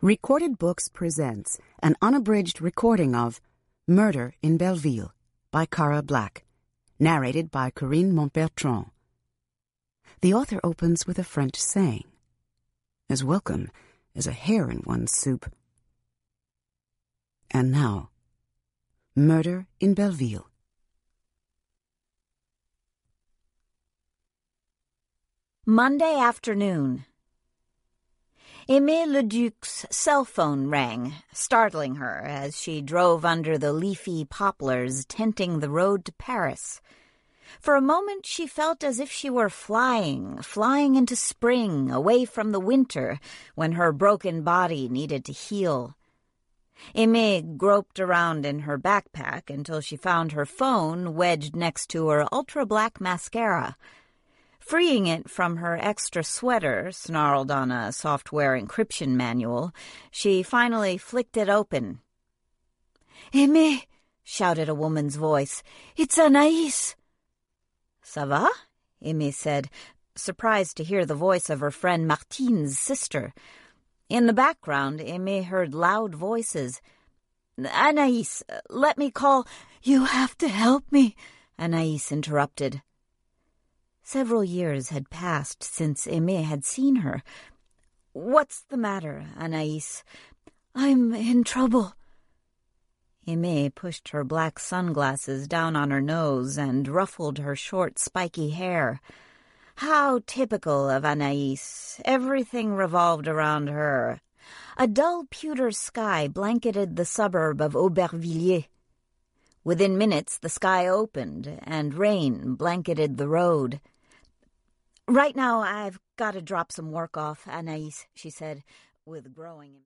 Recorded Books presents an unabridged recording of Murder in Belleville by Cara Black, narrated by Corinne Montbertrand. The author opens with a French saying, as welcome as a hare in one's soup. And now, Murder in Belleville. Monday afternoon. Aimée Leduc's cell phone rang, startling her as she drove under the leafy poplars tinting the road to Paris. For a moment she felt as if she were flying into spring, away from the winter, when her broken body needed to heal. Aimée groped around in her backpack until she found her phone wedged next to her ultra-black mascara. Freeing it from her extra sweater, snarled on a software encryption manual, she finally flicked it open. "Aimée," shouted a woman's voice, "it's Anaïs." "Ça va?" Aimée said, surprised to hear the voice of her friend Martine's sister. In the background, Aimée heard loud voices. "Anaïs, let me call—" "You have to help me," Anaïs interrupted. Several years had passed since Aimée had seen her. "What's the matter, Anaïs?" "I'm in trouble." Aimée pushed her black sunglasses down on her nose and ruffled her short, spiky hair. How typical of Anaïs. Everything revolved around her. A dull pewter sky blanketed the suburb of Aubervilliers. Within minutes, the sky opened, and rain blanketed the road. "Right now, I've got to drop some work off, Anaïs," she said, with growing